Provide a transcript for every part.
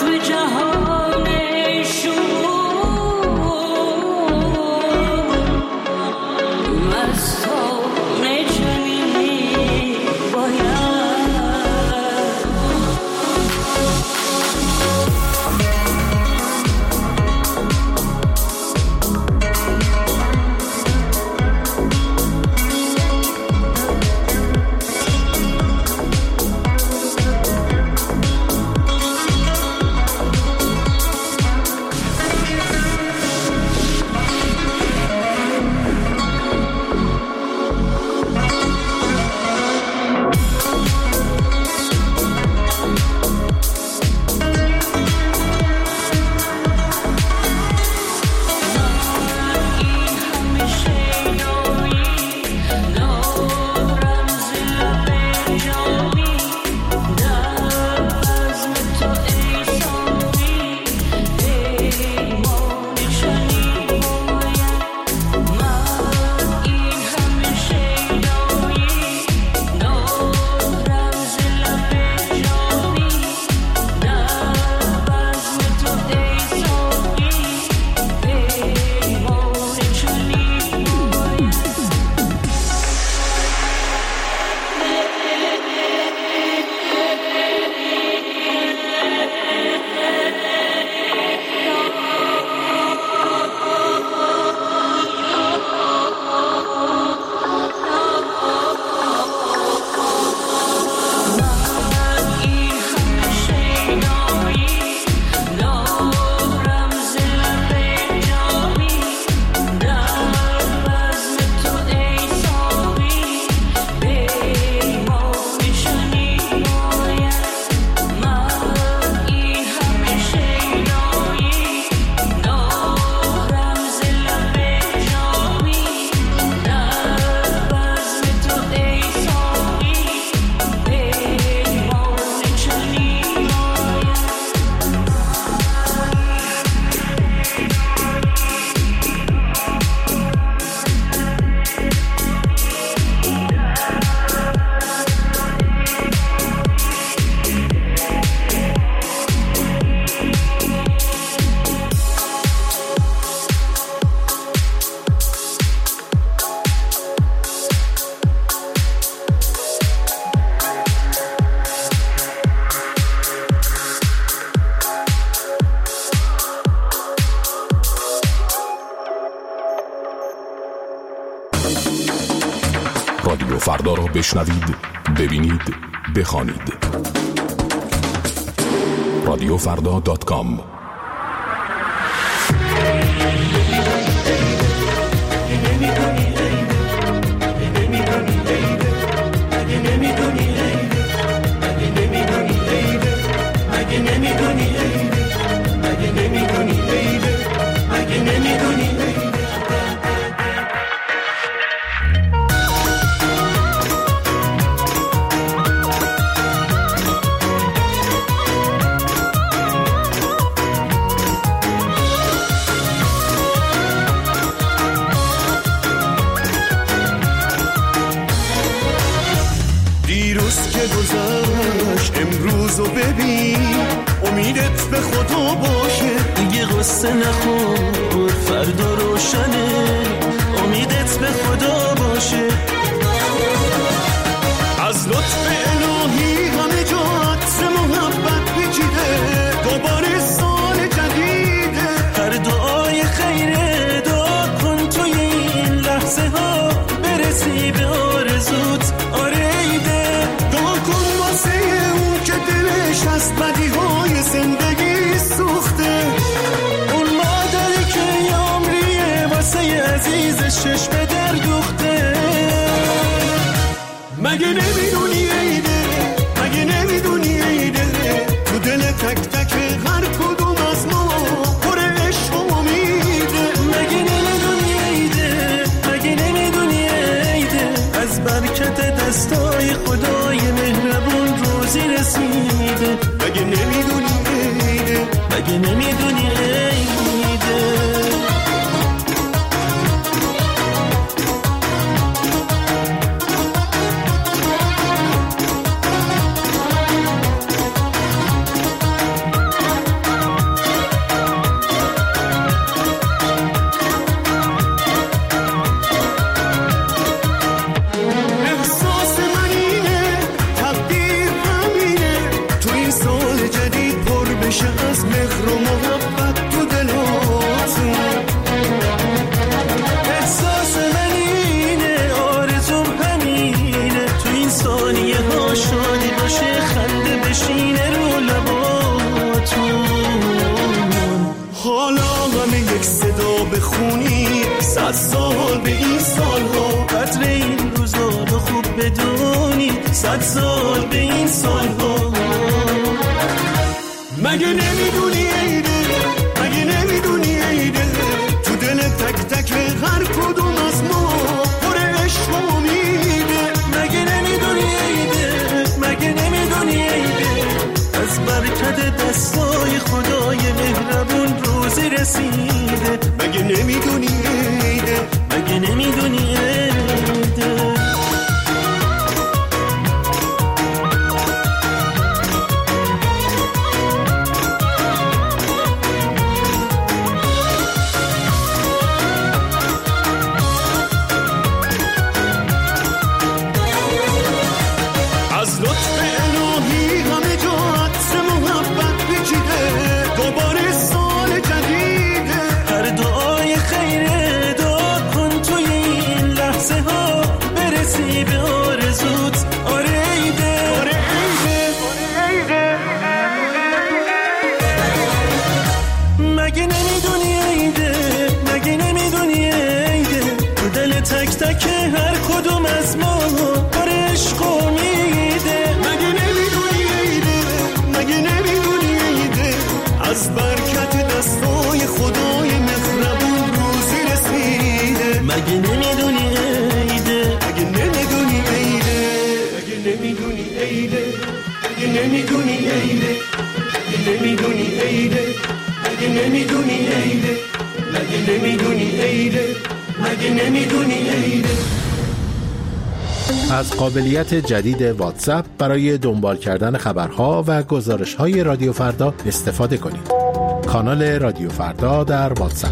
رادیو فردا را بشنوید، ببینید، بخوانید. radiofrda.com. گذشت امروزو ببین، امیدت به خدا باشه، دیگه قصه نخور، فردا روشنه، امیدت به خدا باشه. از لطف الهی همه جا عطر محبت پیچیده، دوباره سال جدیده، هر دعای خیره دعا کن توی این لحظه ها برسی به آرزوت. از بدیهای زندگی سوخته، اون مادری که عمریه واسه عزیزش چشم در دوخته. مگه نمیدونی عیده، مگه نمیدونی عیده، تو دل تک تک هر کدوم از ما پر عشق و امیده. مگه نمیدونی عیده، مگه نمیدونی عیده، از برکت دستای خدای مهربون روزی رسیده. مگه نمیدونی عیده، مگه نمیدونی عیده. سال جدید پر بشه از مهر و محبت تو دلاتون. احساس من اینه، آرزوم همینه، تو این ثانیه ها شادی باشه، خنده بشینه رو لباتون. حالا همه یک صدا بخونی، 100 سال به این سالها، قدر این روزا رو خوب بدونی، 100 سال به این سالها. مگه نمیدونی عیده، مگه نمیدونی عیده، تو دل تک تک هر کدوم از ما پر عشق و امیده. مگه نمیدونی عیده، مگه نمیدونی عیده، از برکت دستای خدای مهربون روزی رسیده. مگه نمیدونی عیده، مگه نمیدونی عیده. از برکت دستای خدای مهربون روزی رسیده. مگه نمیدونی عیده، مگه نمیدونی عیده، مگه نمیدونی عیده، مگه نمیدونی عیده، مگه نمیدونی عیده، مگه نمیدونی عیده، مگه نمیدونی عیده، مگه نمیدونی عیده. از قابلیت جدید واتساپ برای دنبال کردن خبرها و گزارش‌های رادیو فردا استفاده کنید. کانال رادیو فردا در واتساپ.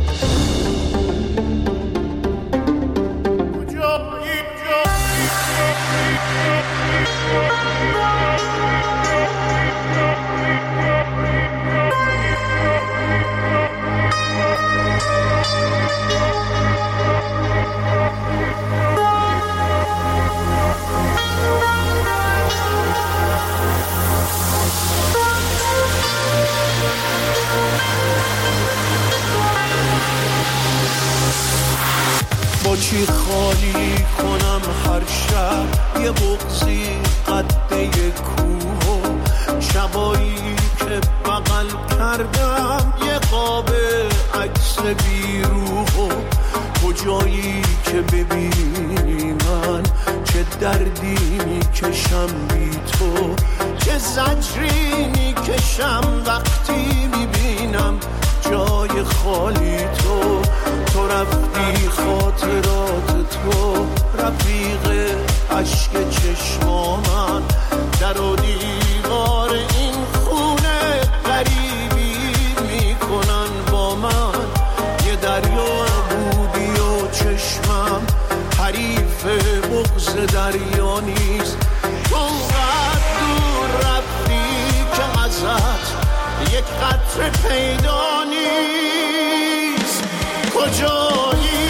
با چی خالی کنم هر شب یه بغضی قده کوه، شبایی که بغل کردم یه قاب عکس بیروح، کجایی که ببینی من چه دردی میکشم بی تو، چه زجری میکشم وقتی میبینم جای خالی تو. تو رفتی خاطرات تو رفیق عشق چشما من، در و دیوار این خونه غریبی میکنن با من، یه دریا بودی و چشمم حریف بغض دریا نیست. اونقدر دور رفتی که ازت یک قطره پیدا نیست. کجایی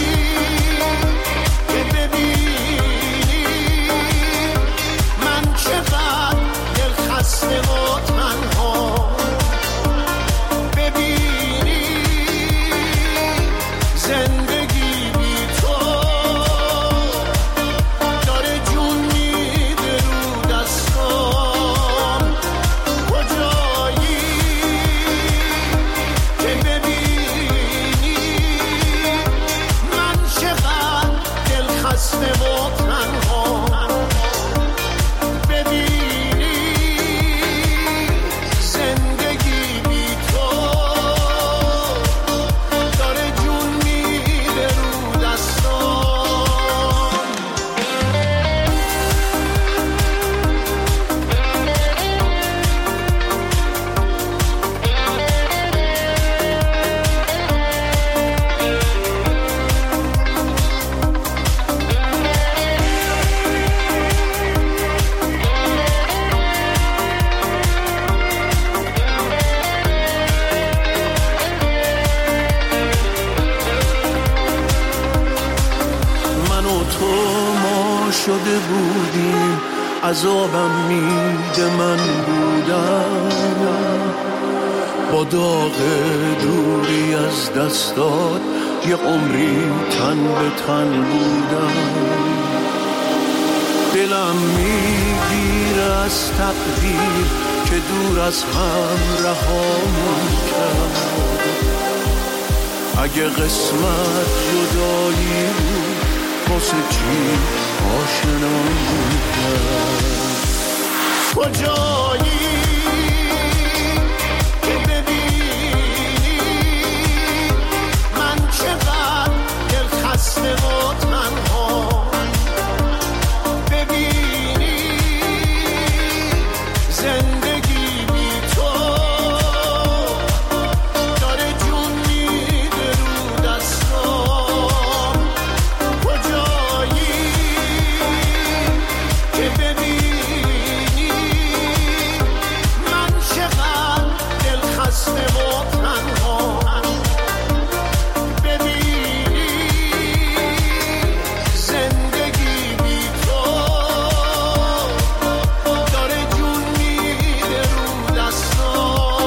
که ببینی من چقدر دل خسته و تنها، ببینی زندگی بی تو داره جون میده رو دستام. کجایی که ببینی شده بودیم عذابم میده من بودم با داغ دوری از دستات یه عمری تن به تن بودم دلم میگیره از تقدیر که دور از هم رهامون کرد اگه قسمت جدایی بود واسه چی آشنامون کرد کجایی که ببینی من چقدر دل خسته و تنها ببینی زندگی بی تو داره جون میده رو دستام کجایی که ببینی من چقدر دل خسته و تنها ببینی زندگی بی تو داره جون میده رو دستام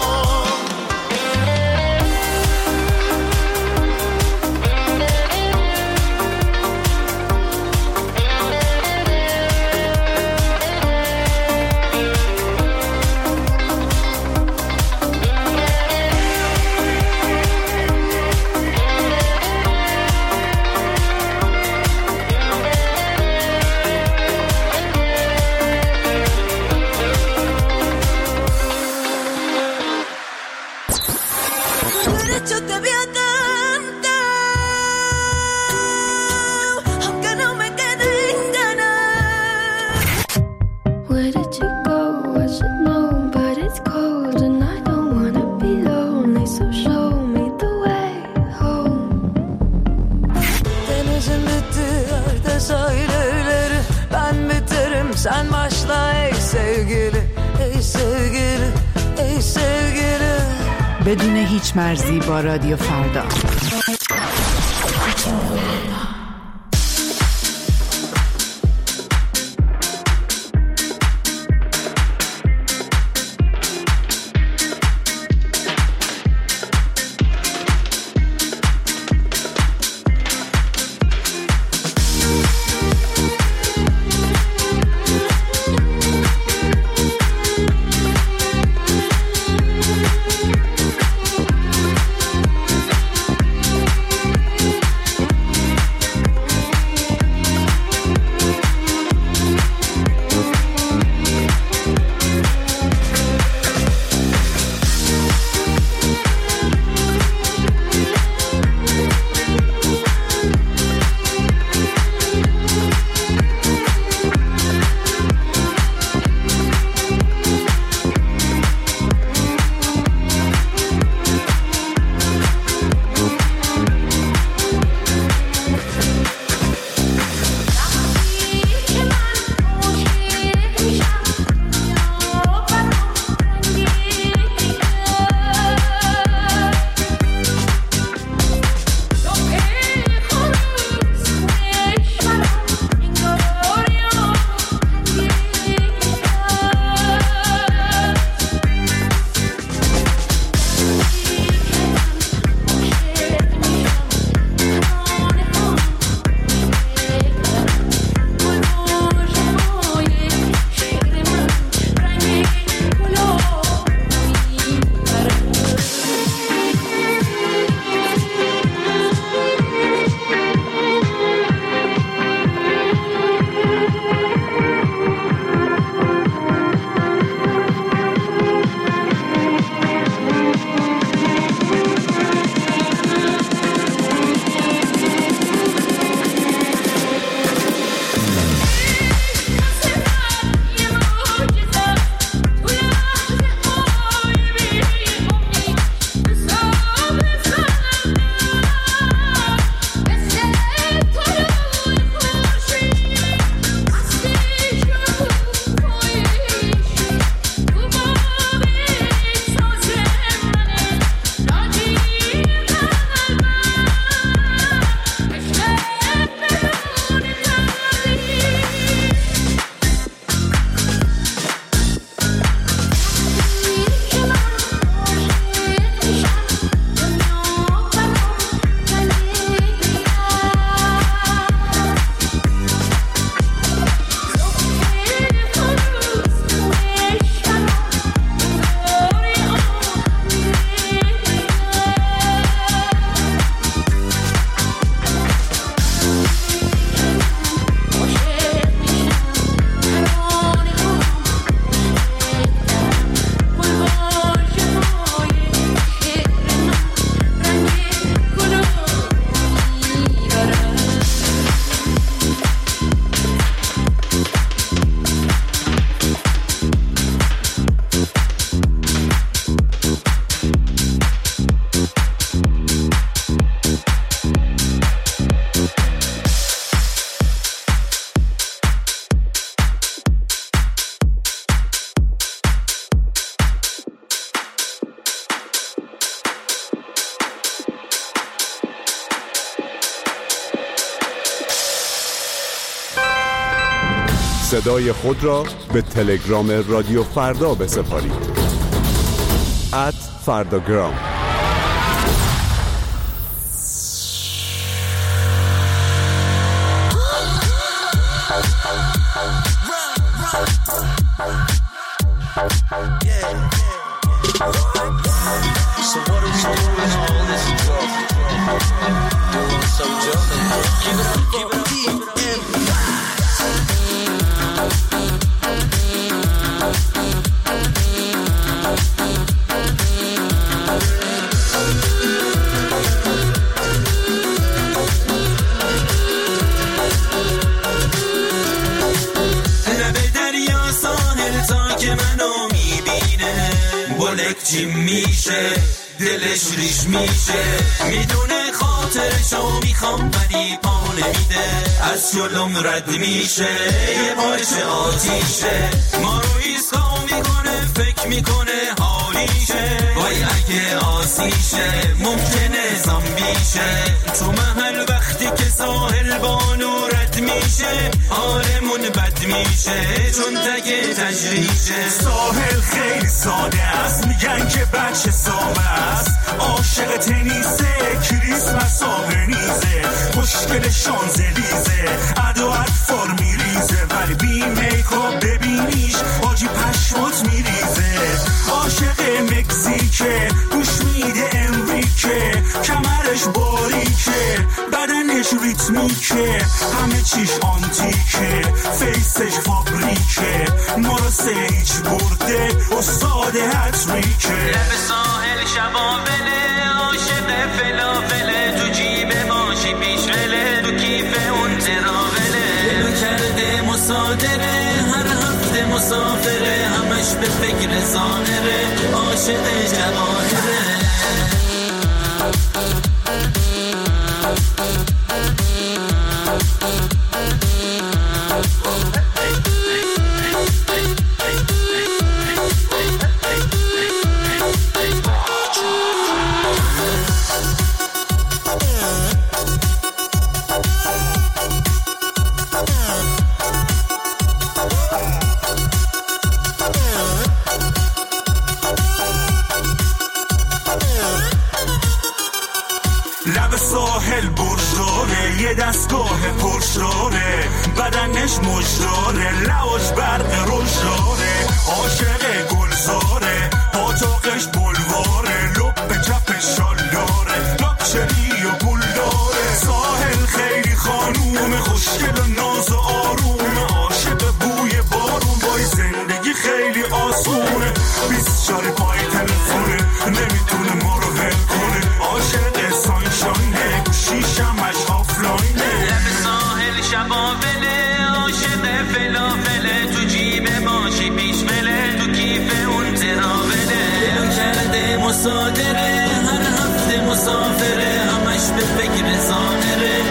Yo te voy a cantar, aunque no me queden ganas. Where did you go? I should know, but it's cold and I don't wanna be lonely. So show me the way home. Denizin bitti yerde sahilleri, ben biterim sen başla ey sevgili, ey sevgili, ey sevgili. بدون هیچ مرزی با رادیو فردا. صدای خود را به تلگرام رادیو فردا بسپارید. @فرداگرام. جیم میشه دلش ریش میشه میدونه خاطرشو میخوام ولی پا نمیده از جلوم رد میشه یه پارچه آتیشه ما رو ایسکا میکنه فکر میکنه حالیشه وای اگه آسیشه ممکنه زامبیشه تو محل وقتی که ساحل بانو رد میشه حالمون بد میشه چون تگه تجریشه. ساحل خیلی ساده است میگن که بچه سامه است عاشق تنیسه کریسمس آبرنیزه مشکل شانزلیزه ادا اطفار میریزه ولی بی میکاپ ببینیش آجی پشمات میریزه عاشق مکزیکه گوش میده امریکه کمرش باریکه بدنش ریتمیکه همه چیش آنتیکه فیسش فابریکه ما رو سیج برده استاد هتریکه لب ساحل شبابله عاشق فلافله تو جیب ماشی پیشوله تو کیف اون تراوله دلو کرده مصادره هر هفته مسافره همش به فکر ظاهره عاشق جواهره. لب ساحل برشداره یه دستگاه پرشداره بدنش مجداره لعاش برق روشداره عاشق گلزاره پاتاقش بلواره لب به چپ شالداره لاکچری و گلداره ساحل خیلی خانوم خوشگل و ناز و آروم عاشق بوی بارون وای زندگی خیلی آسونه 24 پای تلفونه نمیتونه ما رو ول کنه عاشق سانشاینه گوشیشمش آفلاینه لب ساحل شبابله عاشق فلافله تو جیب ماشی پیشوله تو کیف اون تراوله دلو کرده مصادره هر هفته مسافره همش به فکر ظاهره.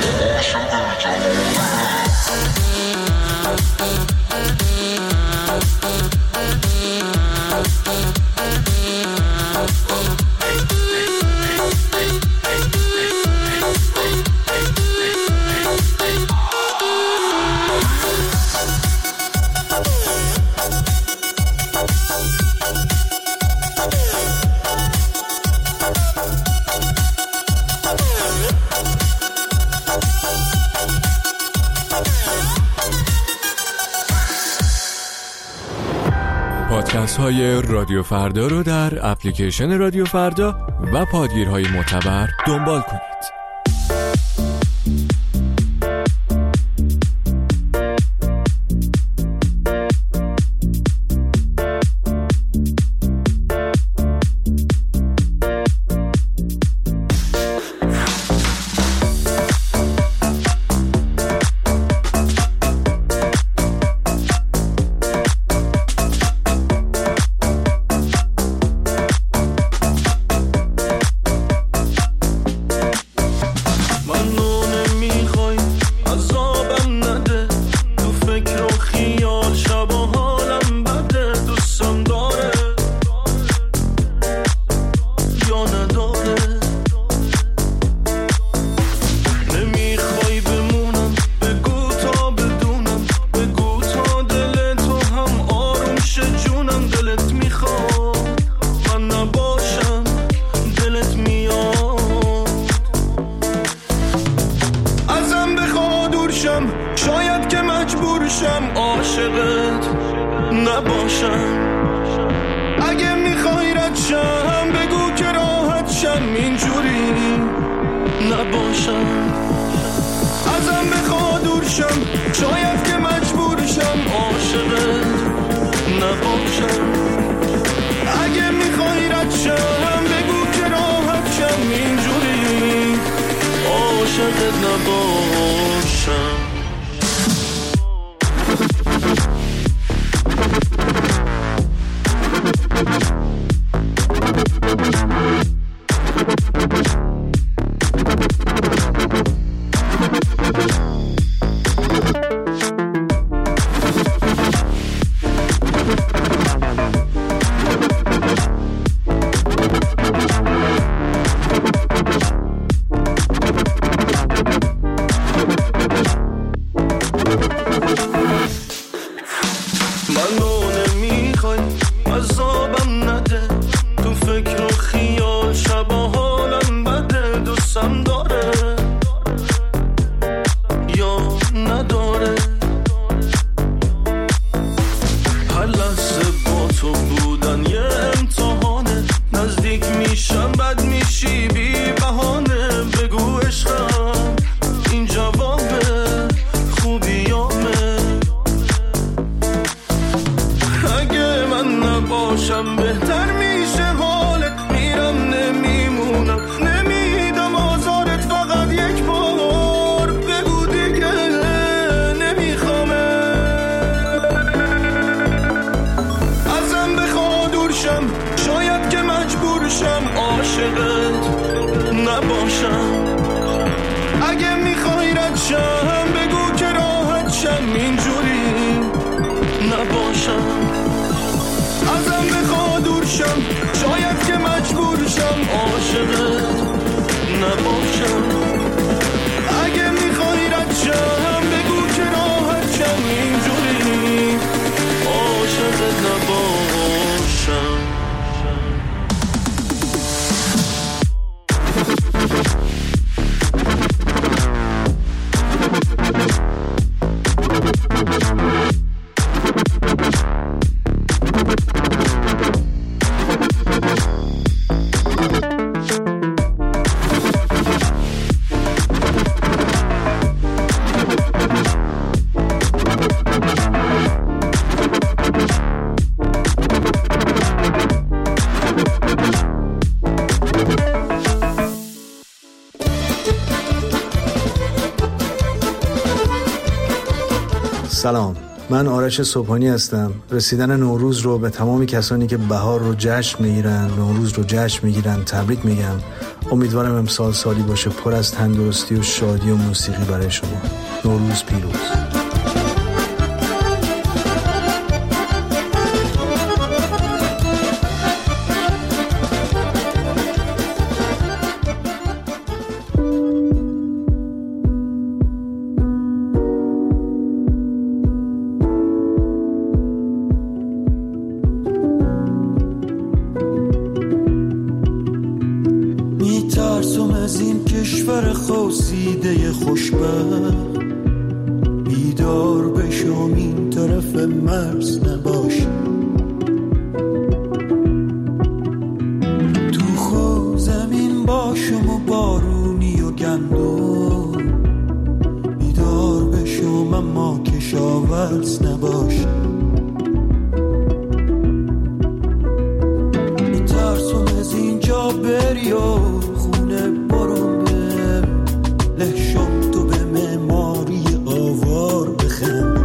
پادکست های رادیو فردا رو در اپلیکیشن رادیو فردا و پادگیرهای معتبر دنبال کنید. نباشم. ازم بخوا دور شم، شاید که مجبور شم عاشقت نباشم. اگه میخوای رد شم بگو که راحت شم، اینجوری عاشقت نباشم. سلام، من آرش صبحانی هستم. رسیدن نوروز رو به تمامی کسانی که بهار رو جشن میگیرن، نوروز رو جشن میگیرن تبریک میگم. امیدوارم امسال سالی باشه پر از تندرستی و شادی و موسیقی برای شما. نوروز پیروز. بیدار بشم این طرف مرز نباش، تو خود زمین باشم و بارونی و گندم. بیدار بشم اما کشاورز نباش، میترسم از اینجا بری و خونه برم لحشم تو به معماری آوار بخند.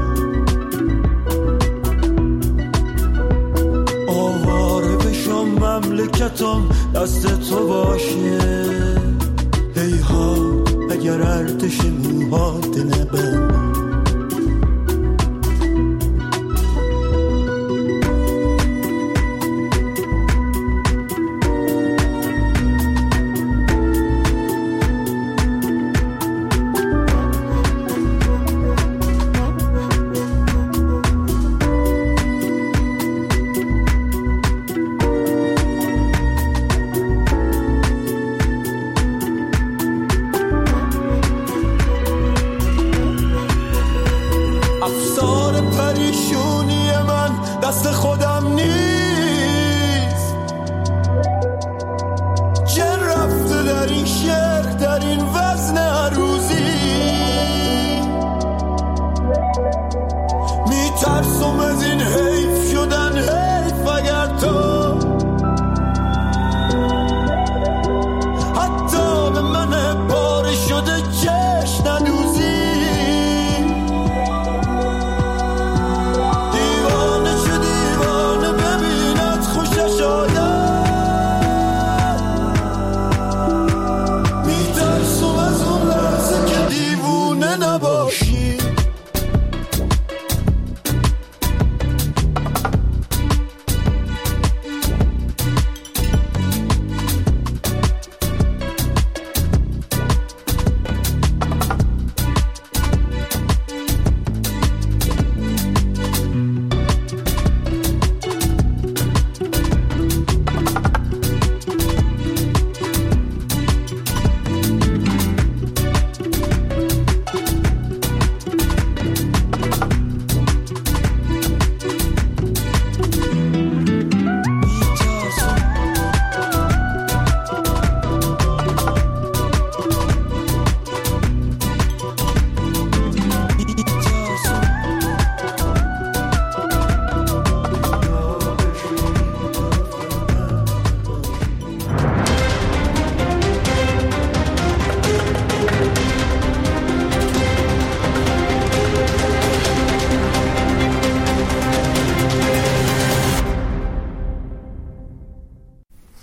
آواره بشم مملکتم دست تو باشه،